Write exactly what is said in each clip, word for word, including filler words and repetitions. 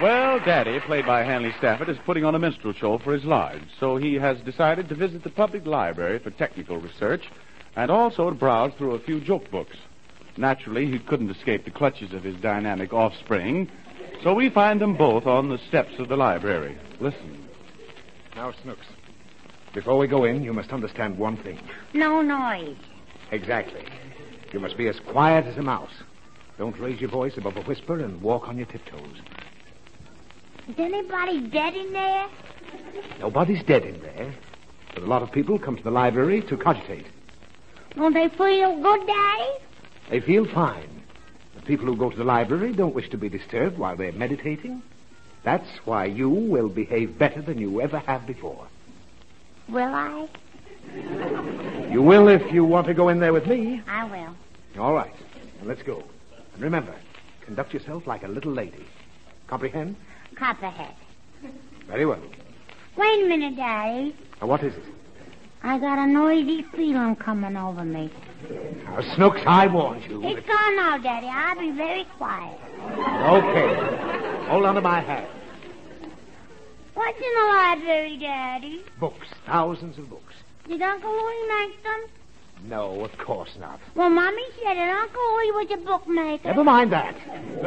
Well, Daddy, played by Hanley Stafford, is putting on a minstrel show for his lodge, so he has decided to visit the public library for technical research and also to browse through a few joke books. Naturally, he couldn't escape the clutches of his dynamic offspring, so we find them both on the steps of the library. Listen. Now, Snooks, before we go in, you must understand one thing. No noise. Exactly. You must be as quiet as a mouse. Don't raise your voice above a whisper and walk on your tiptoes. Is anybody dead in there? Nobody's dead in there, but a lot of people come to the library to cogitate. Don't they feel good, Daddy? They feel fine. The people who go to the library don't wish to be disturbed while they're meditating. That's why you will behave better than you ever have before. Will I? You will if you want to go in there with me. I will. All right. Now let's go. And remember, conduct yourself like a little lady. Comprehend? Copperhead. Very well. Wait a minute, Daddy. Now, what is it? I got a noisy feeling coming over me. Now, Snooks, I warned you. It's gone now, Daddy. I'll be very quiet. Okay. Hold on to my hand. What's in the library, Daddy? Books. Thousands of books. Did Uncle Louie make them? No, of course not. Well, Mommy said that Uncle Louie was a bookmaker. Never mind that.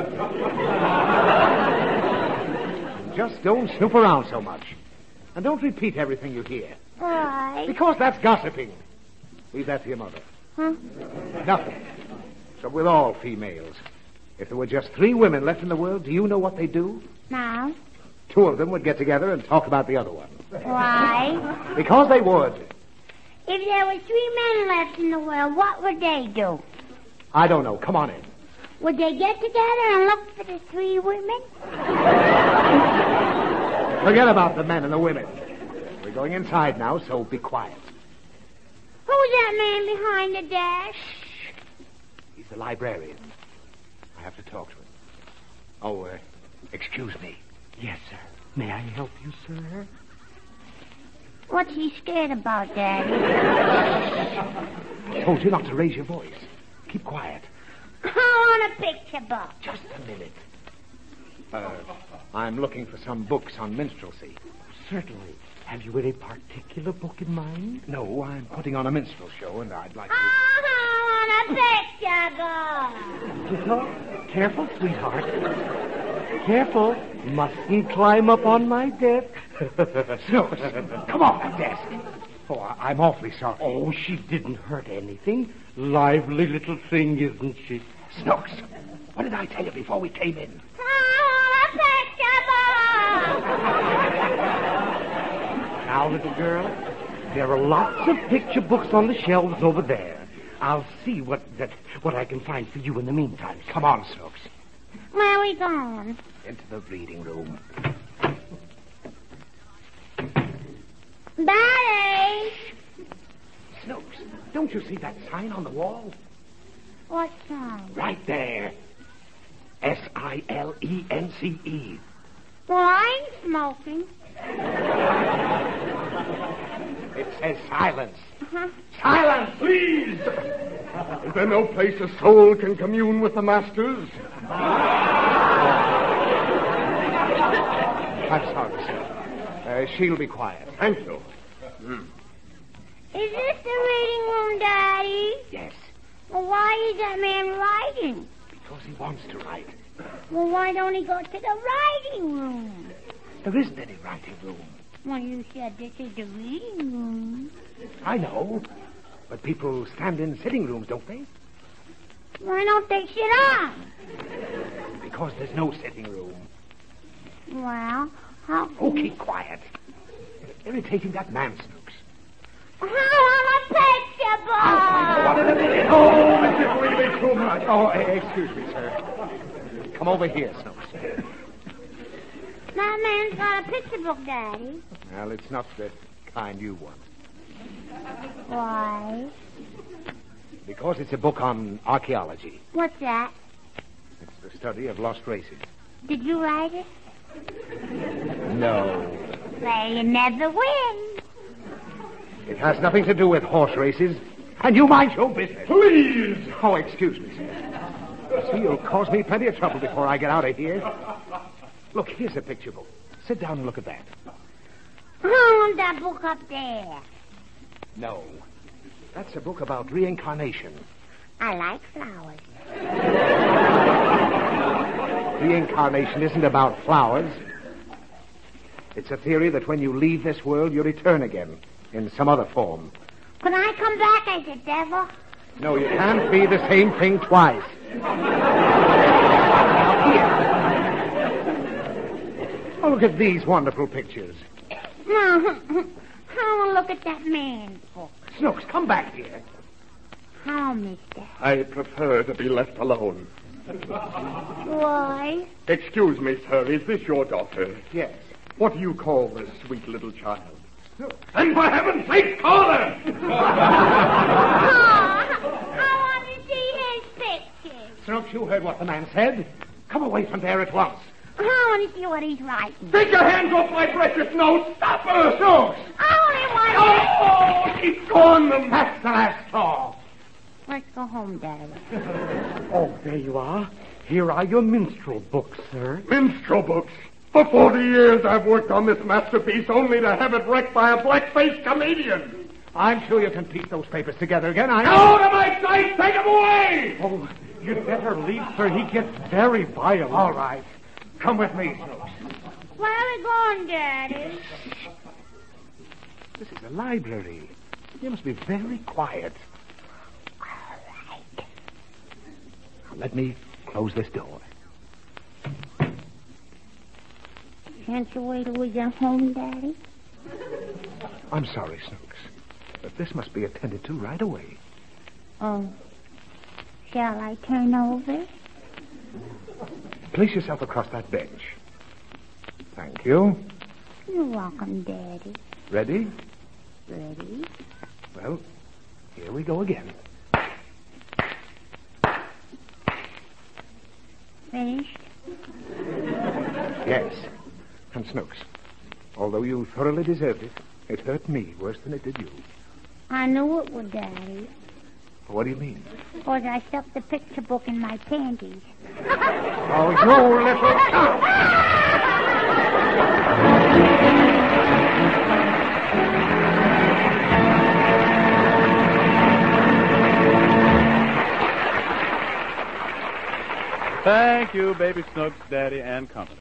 Just don't snoop around so much. And don't repeat everything you hear. Why? Because that's gossiping. Leave that to your mother. Huh? Nothing. So with all females. If there were just three women left in the world, do you know what they'd do? No. Two of them would get together and talk about the other one. Why? Because they would. If there were three men left in the world, what would they do? I don't know. Come on in. Would they get together and look for the three women? Forget about the men and the women. We're going inside now, so be quiet. Who's that man behind the desk? He's the librarian. I have to talk to him. Oh, uh, excuse me. Yes, sir. May I help you, sir? What's he scared about, Daddy? I told you not to raise your voice. Keep quiet. I want a picture book. Just a minute. Uh, I'm looking for some books on minstrelsy. Certainly. Have you any particular book in mind? No, I'm putting on a minstrel show, and I'd like to... I want a picture book. Tito, careful, sweetheart. Careful. Mustn't climb up on my desk. Snooks, come off that desk. Oh, I- I'm awfully sorry. Oh, she didn't hurt anything. Lively little thing, isn't she? Snooks, what did I tell you before we came in? I want a picture book. Now, little girl, there are lots of picture books on the shelves over there. I'll see what that what I can find for you in the meantime. Come on, Snooks. Where are we going? Into the reading room. Daddy! Snooks, don't you see that sign on the wall? What sign? Right there. S I L E N C E. Well, I ain't smoking. It says silence. Uh-huh. Silence! Please! Is there no place a soul can commune with the masters? I'm sorry, sir. Uh, she'll be quiet. Thank you. Mm. Is this the reading room, Daddy? Yes, Well, why is that man writing? because he wants to write. Well, why don't he go to the writing room? There isn't any writing room. Well, you said this is the reading room. I know. But people stand in sitting rooms, don't they? Why don't they sit on? Because there's no sitting room. Well, how... Oh, keep quiet. You're irritating that man, Snooks. I want a picture book. What in a minute? Oh, this is really too much. Oh, eh, excuse me, sir. Come over here, Snooks. That man's got a picture book, Daddy. Well, it's not the kind you want. Why? Because it's a book on archaeology. What's that? It's the study of lost races. Did you write it? No. Well, you never win. It has nothing to do with horse races. And you mind your business. Please! Oh, excuse me, sir. You see, you'll cause me plenty of trouble before I get out of here. Look, here's a picture book. Sit down and look at that. Oh, that book up there. No. That's a book about reincarnation. I like flowers. Reincarnation isn't about flowers. It's a theory that when you leave this world, you return again in some other form. Can I come back as a devil? No, you can't be the same thing twice. Oh, look at these wonderful pictures. No, I want to look at that man's book. Snooks, come back here. Oh, mister. I prefer to be left alone. Why? Excuse me, sir. Is this your daughter? Yes. What do you call this sweet little child? And for heaven's sake, call her! Oh, I want to see his pictures. Snooks, you heard what the man said. Come away from there at once. I want to see what he's writing. Take your hands off my precious nose! Stop her! Snooks! I only want Oh, she's gone! The That's the last straw. Let's go home, Daddy. Oh, there you are. Here are your minstrel books, sir. minstrel books. For forty years I've worked on this masterpiece only to have it wrecked by a black-faced comedian. I'm sure you can piece those papers together again. I Out of my sight! Take them away! Oh, you'd better leave, sir. He gets very violent. All right. Come with me, Snooks. Where are we going, Daddy? This is a library. You must be very quiet. Now, let me close this door. Can't you wait till we get home, Daddy? I'm sorry, Snooks, but this must be attended to right away. Oh. Shall I turn over? Place yourself across that bench. Thank you. You're welcome, Daddy. Ready? Ready? Well, here we go again. Finished? Yes. And Snooks, although you thoroughly deserved it, it hurt me worse than it did you. I knew it would, Daddy. What do you mean? Because I stuffed the picture book in my panties. Oh, you little... Thank you, Baby Snooks, Daddy, and company.